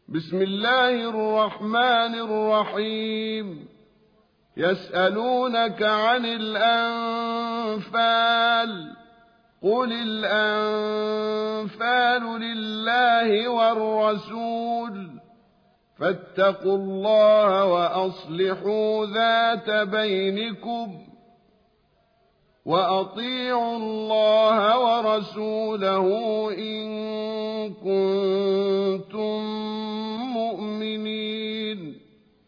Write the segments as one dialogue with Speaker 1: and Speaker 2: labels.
Speaker 1: بسم الله الرحمن الرحيم. يسألونك عن الأنفال، قل الأنفال لله والرسول، فاتقوا الله وأصلحوا ذات بينكم، وأطيعوا الله ورسوله إن كنتم مؤمنين.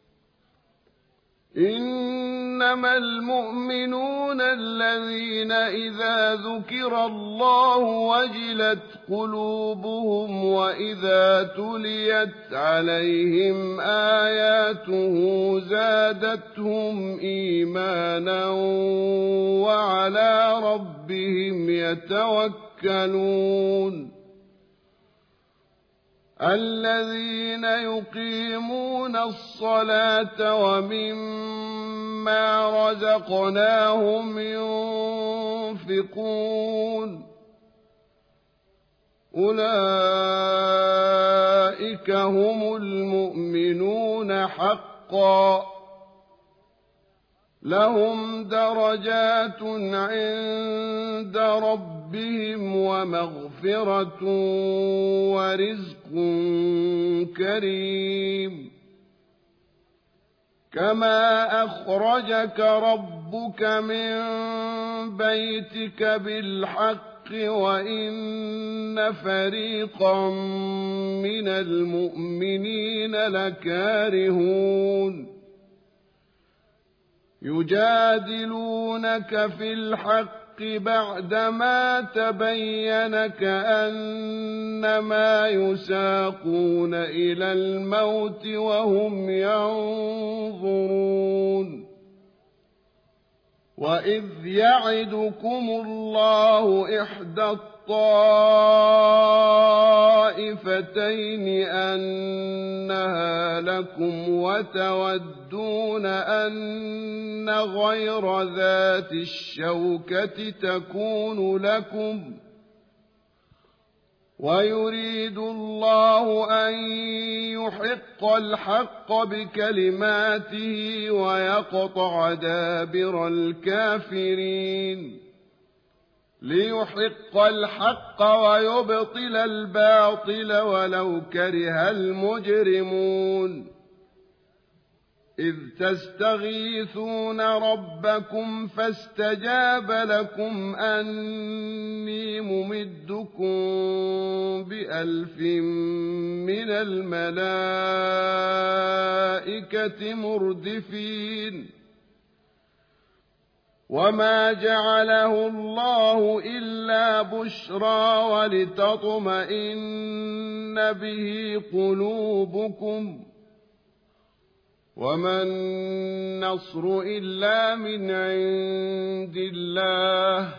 Speaker 1: إنما المؤمنون الذين إذا ذكر الله وجلت قلوبهم وإذا تليت عليهم آياته زادتهم إيمانا وعلى ربهم يتوكلون. الذين يقيمون الصلاة ومما رزقناهم ينفقون، أولئك هم المؤمنون حقا، لهم درجات عند ربهم ومغفرة ورزق كريم. كما أخرجك ربك من بيتك بالحق وإن فريقا من المؤمنين لكارهون. يجادلونك في الحق بعدما تبين كأنما يساقون إلى الموت وهم ينظرون. وإذ يعدكم الله إحدى الطائفتين أنها لكم وتودون أن غير ذات الشوكة تكون لكم، ويريد الله أن يحق الحق بكلماته ويقطع دابر الكافرين، ليحق الحق ويبطل الباطل ولو كره المجرمون. إذ تستغيثون ربكم فاستجاب لكم أني ممدكم ب1000 من الملائكة مردفين. وما جعله الله إلا بشرى ولتطمئن به قلوبكم، وما النصر إلا من عند الله،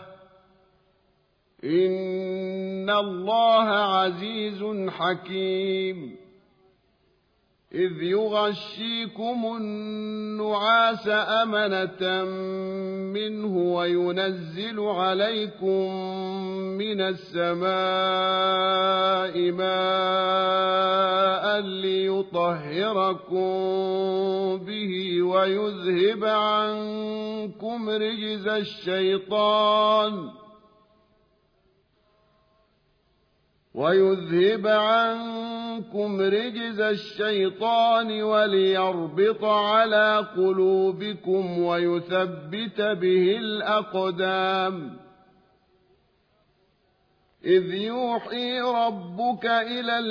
Speaker 1: إن الله عزيز حكيم. إذ يغشيكم النعاس أمنة منه وينزل عليكم من السماء ماء ليطهركم به ويذهب عنكم رجز الشيطان وليربط على قلوبكم ويثبت به الأقدام. إذ يوحي ربك إلى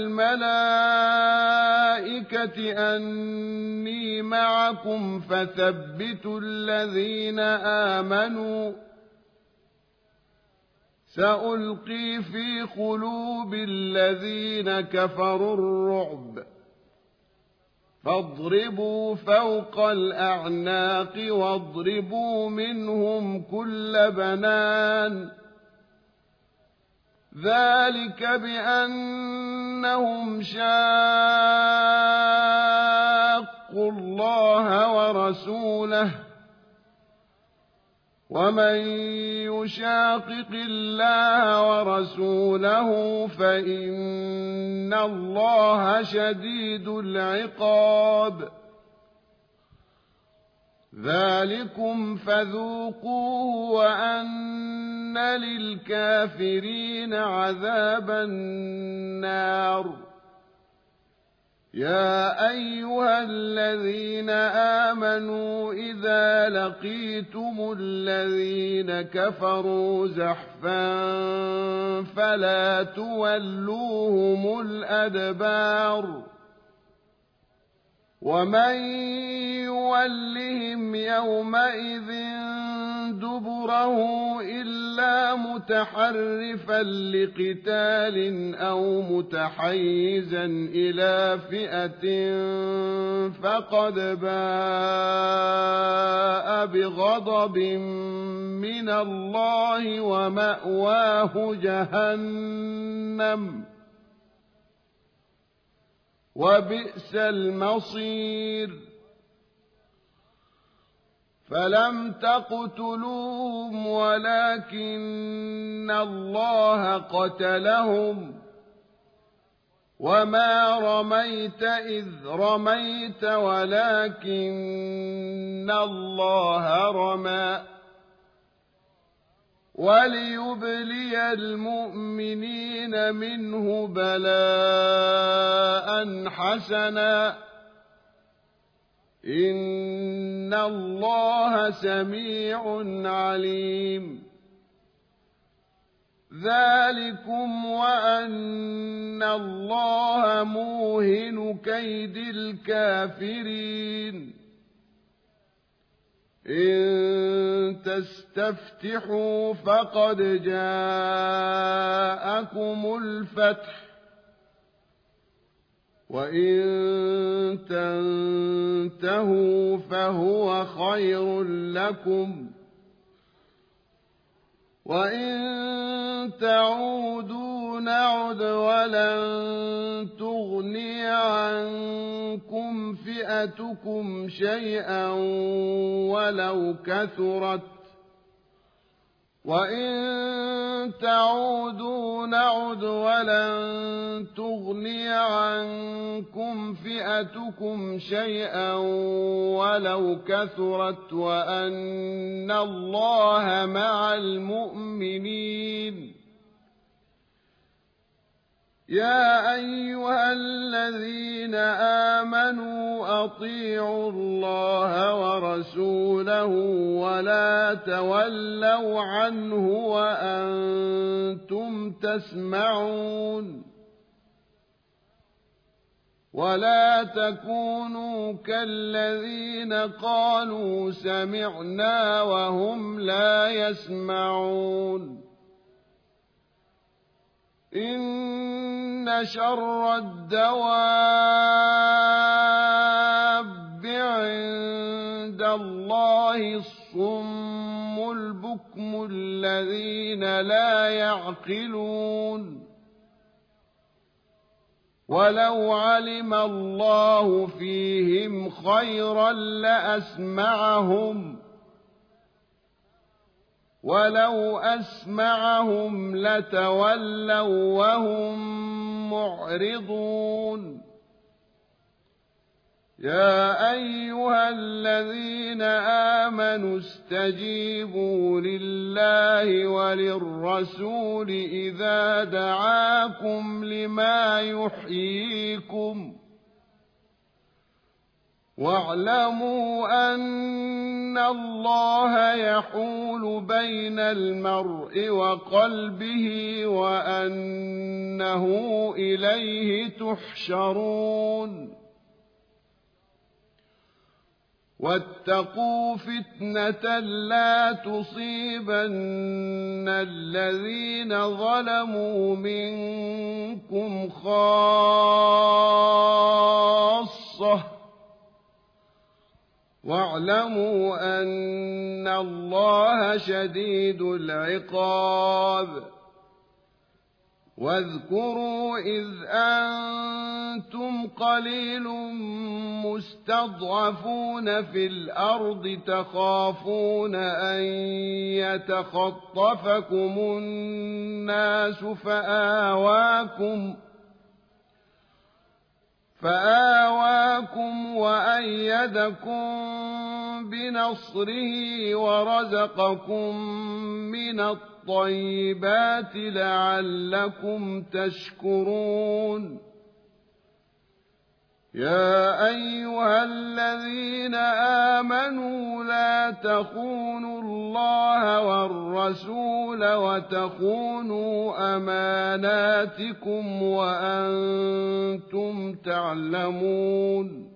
Speaker 1: الملائكة أني معكم فثبتوا الذين آمنوا، سألقي في قلوب الذين كفروا الرعب، فاضربوا فوق الأعناق واضربوا منهم كل بنان. ذلك بأنهم شاقوا الله ورسوله، ومن يشاقق الله ورسوله فإن الله شديد العقاب ذلكم فذوقوه وأن للكافرين عذاب النار يا أيها الذين آمنوا إذا لقيتم الذين كفروا زحفا فلا تولوهم الأدبار ومن يولهم يومئذ دبره إلا متحرفا لقتال أو متحيزا إلى فئة فقد باء بغضب من الله ومأواه جهنم وبئس المصير فلم تقتلوهم ولكن الله قتلهم وما رميت إذ رميت ولكن الله رمى وليبلي المؤمنين منه بلاء حسنا إن الله سميع عليم ذلكم وأن الله موهن كيد الكافرين إن تستفتحوا فقد جاءكم الفتح وإن تنتهوا فهو خير لكم وإن تعودوا نعد ولن تغني عنكم فئتكم شيئا ولو كثرت وإن تعودوا نعد ولن تغني عنكم فئتكم شيئا ولو كثرت وأن الله مع المؤمنين يا أيها الذين آمنوا أطيعوا الله ورسوله ولا تولوا عنه وأنتم تسمعون ولا تكونوا كالذين قالوا سمعنا وهم لا يسمعون إن شر الدواب عند الله الصم البكم الذين لا يعقلون ولو علم الله فيهم خيرا لأسمعهم ولو أسمعهم لتولوا وهم معرضون يا أيها الذين آمنوا استجيبوا لله وللرسول إذا دعاكم لما يحييكم واعلموا أن الله يحول بين المرء وقلبه وأنه إليه تحشرون واتقوا فتنة لا تصيبن الذين ظلموا منكم خاصة واعلموا أن الله شديد العقاب واذكروا إذ أنتم قليل مستضعفون في الأرض تخافون أن يتخطفكم الناس فآواكم وأيدكم بنصره ورزقكم من الطيبات لعلكم تشكرون يا أيها الذين آمنوا لا تخونوا الله والرسول وتخونوا أماناتكم وأنتم تعلمون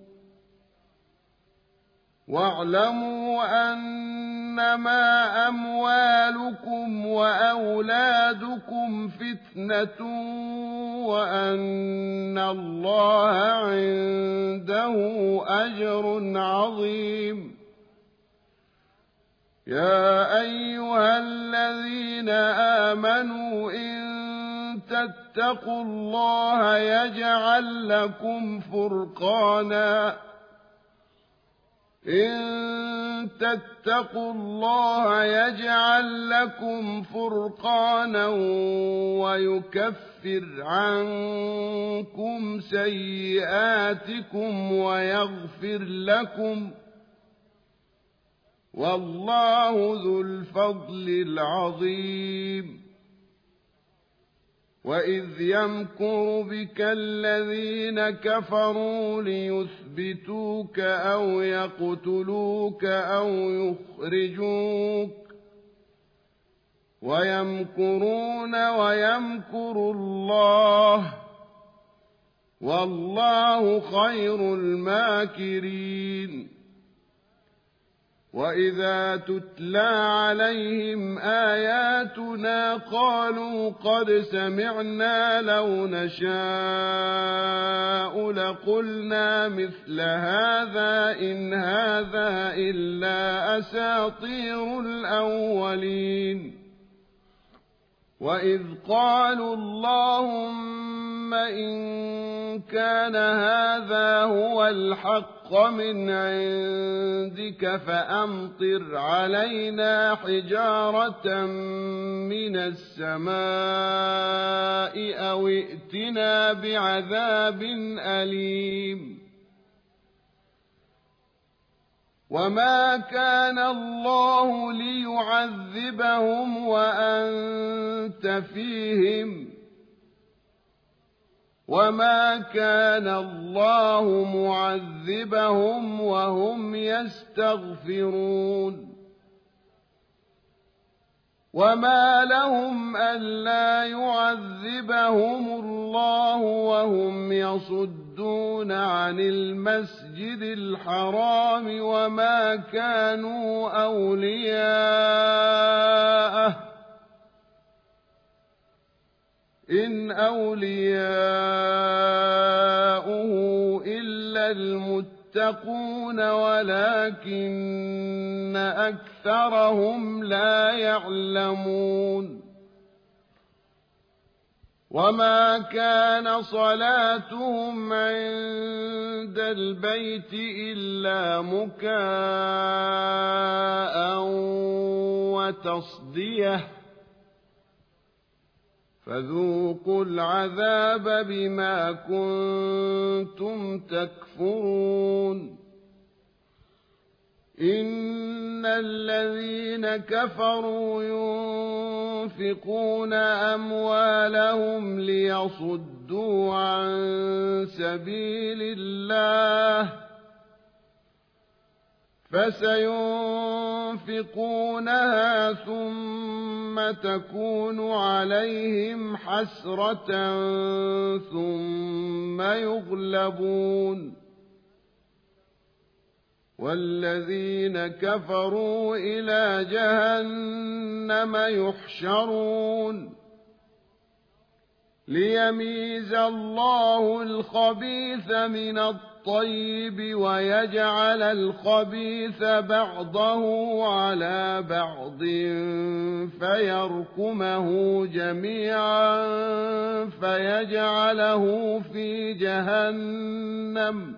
Speaker 1: واعلموا أنما أموالكم وأولادكم فتنة وأن الله عنده أجر عظيم يا أيها الذين آمنوا إن تتقوا الله يجعل لكم فرقانا إن تتقوا الله يجعل لكم فرقانا ويكفر عنكم سيئاتكم ويغفر لكم والله ذو الفضل العظيم وإذ يمكر بك الذين كفروا ليثبتوك أو يقتلوك أو يخرجوك ويمكرون ويمكر الله والله خير الماكرين وإذا تتلى عليهم آياتنا قالوا قد سمعنا لو نشاء لقلنا مثل هذا إن هذا إلا أساطير الأولين وإذ قالوا اللهم إن كان هذا هو الحق من عندك فأمطر علينا حجارة من السماء أو ائتنا بعذاب أليم وما كان الله ليعذبهم وأنت فيهم وما كان الله معذبهم وهم يستغفرون وما لهم ألا يعذبهم الله وهم يصدون عن المسجد الحرام وما كانوا أولياءه إن أولياؤه إلا المتقون ولكن أكثرهم لا يعلمون وما كان صلاتهم عند البيت إلا مكاء وتصدية فذوقوا العذاب بما كنتم تكفرون إن الذين كفروا ينفقون أموالهم ليصدوا عن سبيل الله فسينفقونها ثم تكون عليهم حسرة ثم يغلبون والذين كفروا إلى جهنم يحشرون ليميز الله الخبيث من الطيب ويجعل الخبيث بعضه على بعض فيركمه جميعا فيجعله في جهنم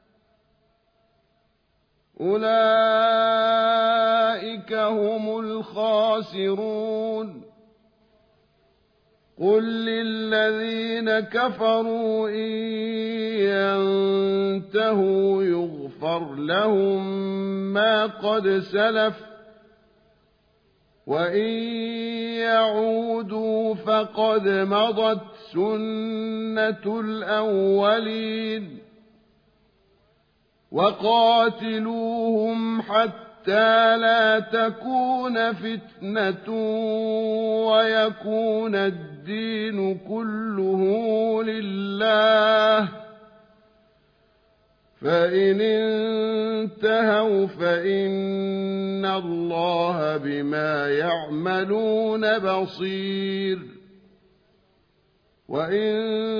Speaker 1: أولئك هم الخاسرون قل للذين كفروا إن ينتهوا يغفر لهم ما قد سلف وإن يعودوا فقد مضت سنة الأولين وقاتلوهم حتى لا تكون فتنة ويكون الدين كله لله فإن انتهوا فإن الله بما يعملون بصير وإن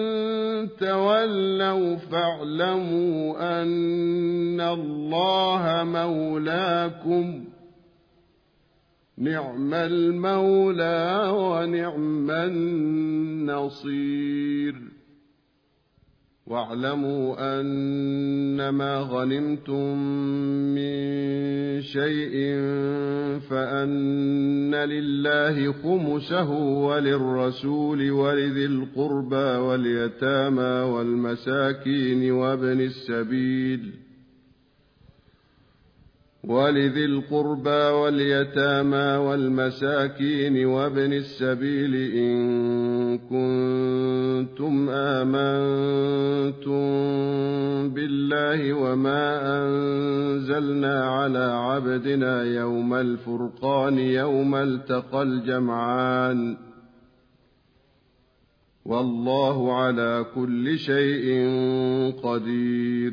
Speaker 1: تولوا فاعلموا أن الله مولاكم نعم المولى ونعم النصير واعلموا أنما غنمتم من شيء فأن لله خمسه وللرسول ولذي القربى واليتامى والمساكين وابن السبيل إن كنتم آمنتم بالله وما أنزلنا على عبدنا يوم الفرقان يوم التقى الجمعان والله على كل شيء قدير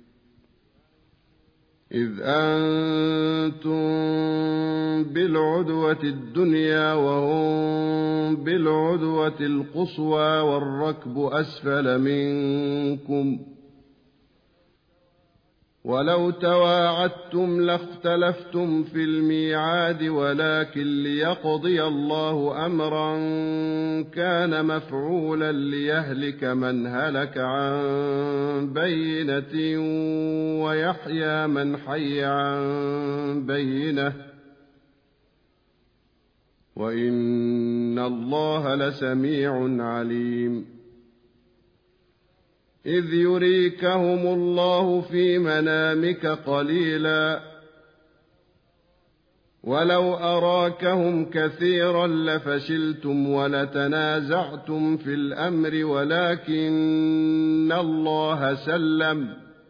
Speaker 1: إذ أنتم بالعدوة الدنيا وهم بالعدوة القصوى والركب أسفل منكم ولو تواعدتم لاختلفتم في الميعاد ولكن ليقضي الله أمرا كان مفعولا ليهلك من هلك عن بينة ويحيى من حي عن بينة وإن الله لسميع عليم إذ يريكهم الله في منامك قليلا ولو أراكهم كثيرا لفشلتم ولتنازعتم في الأمر ولكن الله سلم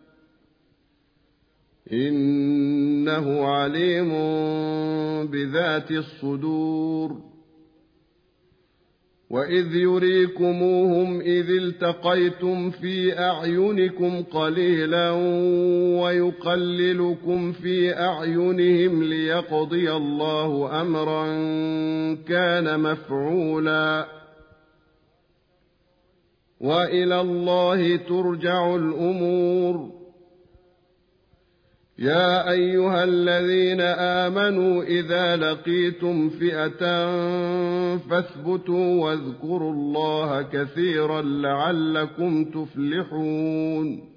Speaker 1: إنه عليم بذات الصدور وإذ يريكموهم إذ التقيتم في أعينكم قليلا ويقللكم في أعينهم ليقضي الله أمرا كان مفعولا وإلى الله ترجع الأمور يا أيها الذين آمنوا إذا لقيتم فئة فاثبتوا واذكروا الله كثيرا لعلكم تفلحون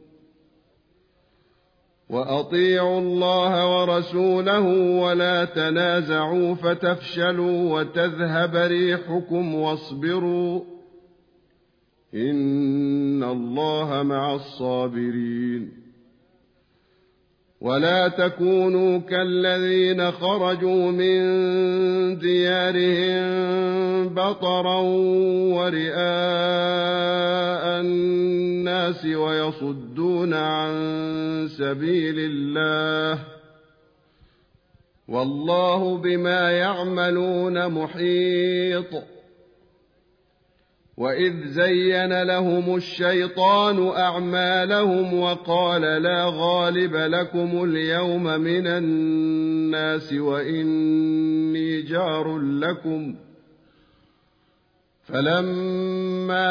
Speaker 1: وأطيعوا الله ورسوله ولا تنازعوا فتفشلوا وتذهب ريحكم واصبروا إن الله مع الصابرين ولا تكونوا كالذين خرجوا من ديارهم بطرا ورئاء الناس ويصدون عن سبيل الله والله بما يعملون محيط وإذ زين لهم الشيطان أعمالهم وقال لا غالب لكم اليوم من الناس وإني جار لكم فلما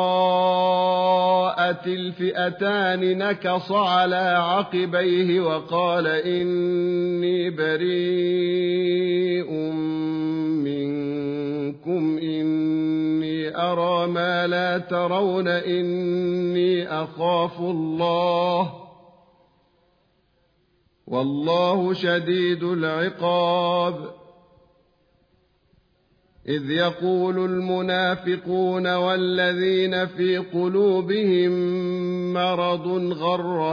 Speaker 1: تراءت الفئتان نكص على عقبيه وقال إني بريء منكم إني أرى ما لا ترون إني أخاف الله والله شديد العقاب. إذ يقول المنافقون والذين في قلوبهم مرض غر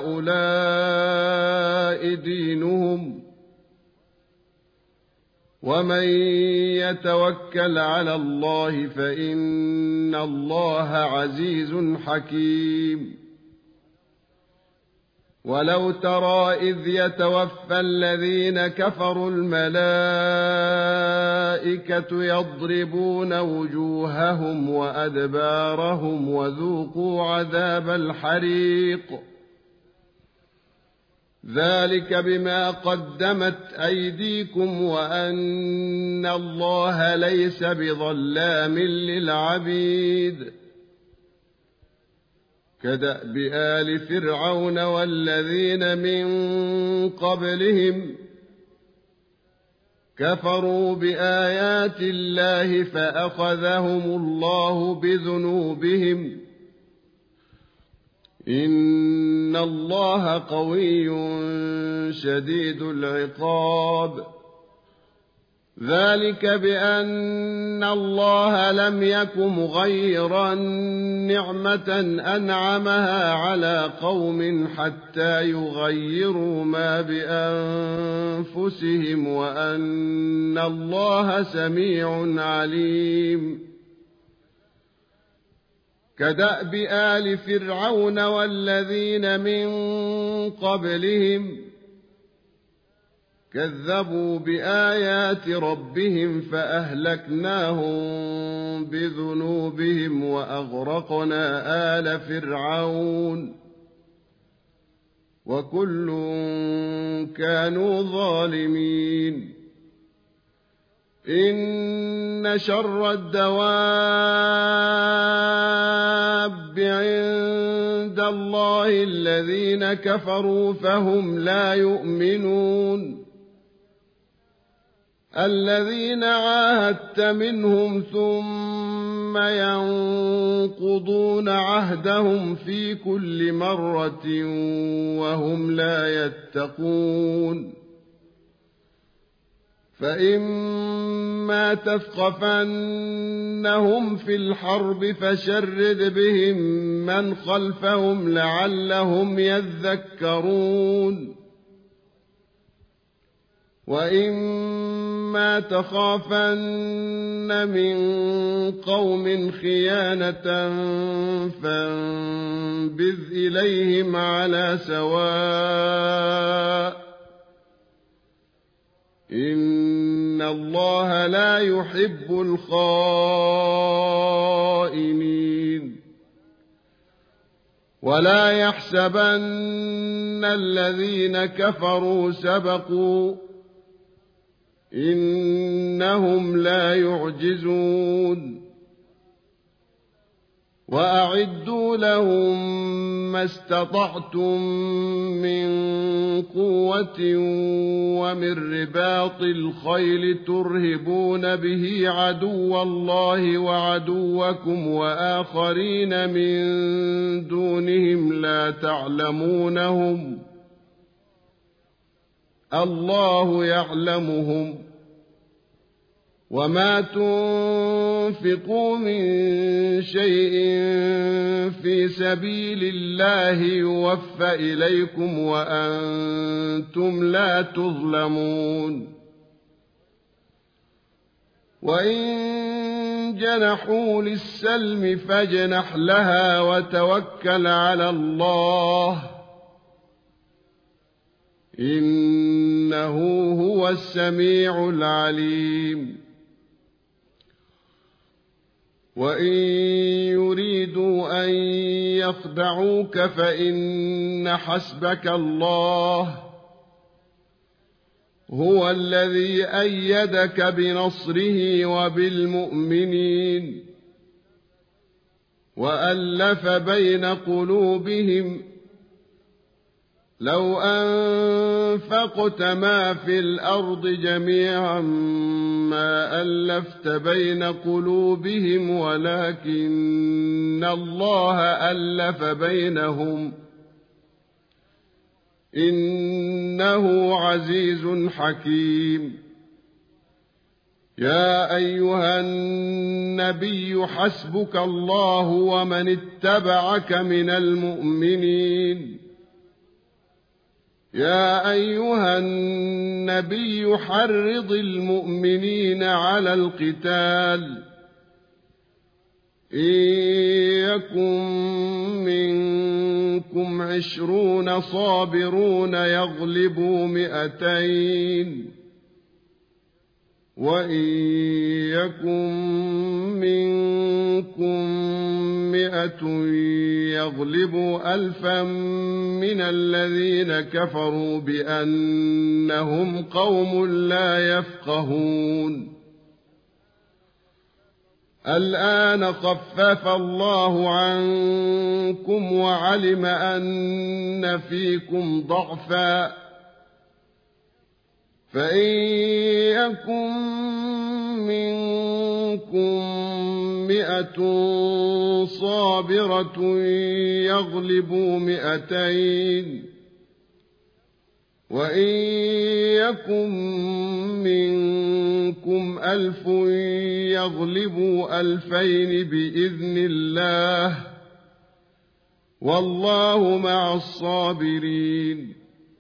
Speaker 1: هؤلاء دينهم ومن يتوكل على الله فإن الله عزيز حكيم. ولو ترى إذ يتوفى الذين كفروا الملائكة يضربون وجوههم وأدبارهم وذوقوا عذاب الحريق ذلك بما قدمت أيديكم وأن الله ليس بظلام للعبيد. كدأب آل فرعون والذين من قبلهم كفروا بآيات الله فأخذهم الله بذنوبهم إن الله قوي شديد العقاب. ذلك بأن الله لم يك مغيرا نعمة أنعمها على قوم حتى يغيروا ما بأنفسهم وأن الله سميع عليم. كدأب آل فرعون والذين من قبلهم كذبوا بآيات ربهم فأهلكناهم بذنوبهم وأغرقنا آل فرعون وكل كانوا ظالمين. إن شر الدواب عند الله الذين كفروا فهم لا يؤمنون. الذين عاهدت منهم ثم ينقضون عهدهم في كل مرة وهم لا يتقون. فإما تثقفنهم في الحرب فشرد بهم من خلفهم لعلهم يذكرون. وإما تخافن من قوم خيانة فانبذ إليهم على سواء إن الله لا يحب الخائنين. ولا يحسبن الذين كفروا سبقوا إنهم لا يعجزون. وأعدوا لهم ما استطعتم من قوة ومن رباط الخيل ترهبون به عدو الله وعدوكم وآخرين من دونهم لا تعلمونهم الله يعلمهم. وما تنفقوا من شيء في سبيل الله يوفى إليكم وأنتم لا تظلمون. وإن جنحوا للسلم فاجنح لها وتوكل على الله إنه هو السميع العليم. وإن يريدوا أن يخدعوك فإن حسبك الله هو الذي أيدك بنصره وبالمؤمنين. وألف بين قلوبهم لو أنفقت ما في الأرض جميعا ما ألفت بين قلوبهم ولكن الله ألف بينهم إنه عزيز حكيم. يا أيها النبي حسبك الله ومن اتبعك من المؤمنين. يا أيها النبي حرض المؤمنين على القتال إن يكن منكم 20 صابرون يغلبوا 200 وإن يكن منكم 100 يغلبوا 1000 من الذين كفروا بأنهم قوم لا يفقهون. الآن خفف الله عنكم وعلم أن فيكم ضعفا فإن يكن منكم 100 صابرة يغلبوا 200 وإن يكن منكم 1000 يغلبوا 2000 بإذن الله والله مع الصابرين.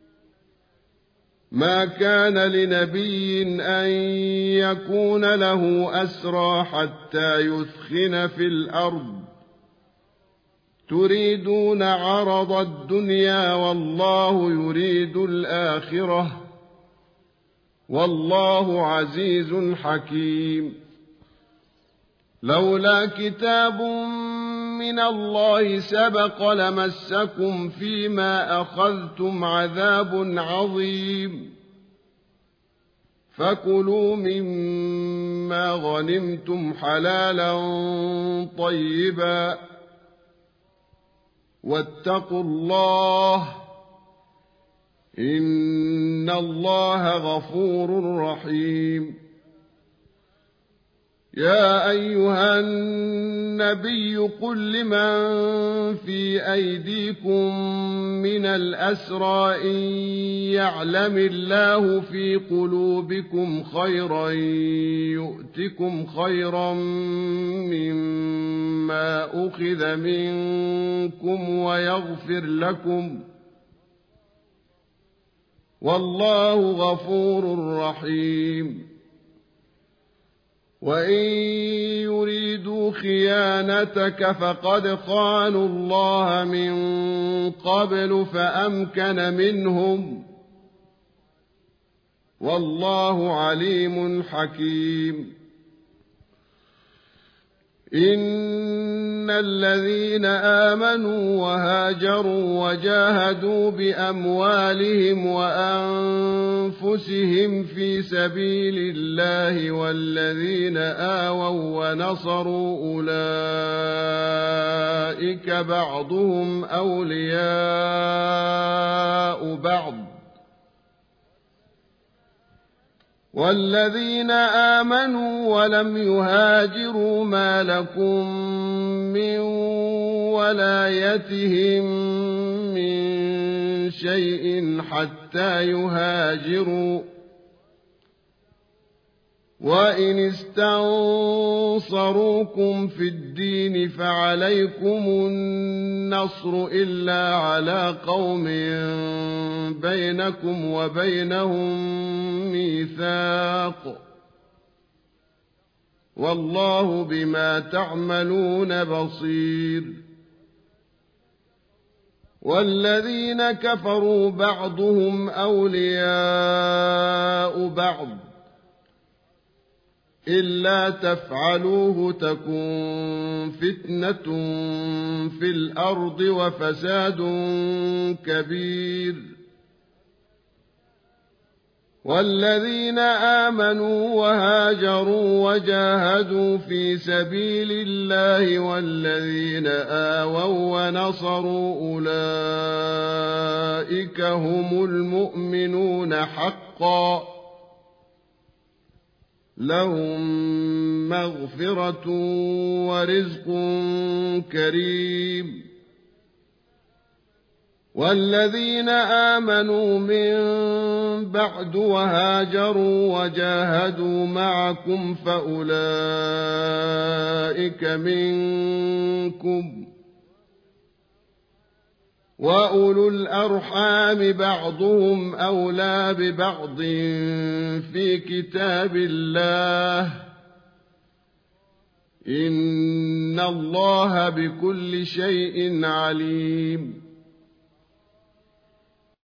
Speaker 1: ما كان لنبي أن يكون له أسرى حتى يثخن في الأرض تريدون عرض الدنيا والله يريد الآخرة والله عزيز حكيم. لولا كتاب من الله سبق لمسكم فيما أخذتم عذاب عظيم. فكلوا مما غنمتم حلالا طيبا واتقوا الله إن الله غفور رحيم. يا أيها النبي قل لمن في أيديكم من الأسرى إن يعلم الله في قلوبكم خيرا يؤتكم خيرا مما أخذ منكم ويغفر لكم والله غفور رحيم. وإن يريدوا خيانتك فقد خانوا الله من قبل فأمكن منهم والله عليم حكيم. إن الذين آمنوا وهاجروا وجاهدوا بأموالهم وأنفسهم في سبيل الله والذين آووا ونصروا أولئك بعضهم أولياء بعض والذين آمنوا ولم يهاجروا ما لكم من ولايتهم من شيء حتى يهاجروا وإن استنصروكم في الدين فعليكم النصر إلا على قوم بينكم وبينهم ميثاق والله بما تعملون بصير. والذين كفروا بعضهم أولياء بعض إلا تفعلوه تكن فتنة في الأرض وفساد كبير. والذين آمنوا وهاجروا وجاهدوا في سبيل الله والذين آووا ونصروا أولئك هم المؤمنون حقا لهم مغفرة ورزق كريم والذين آمنوا من بعد وهاجروا وجاهدوا معكم فأولئك منكم وأولو الأرحام بعضهم أولى ببعض في كتاب الله إن الله بكل شيء عليم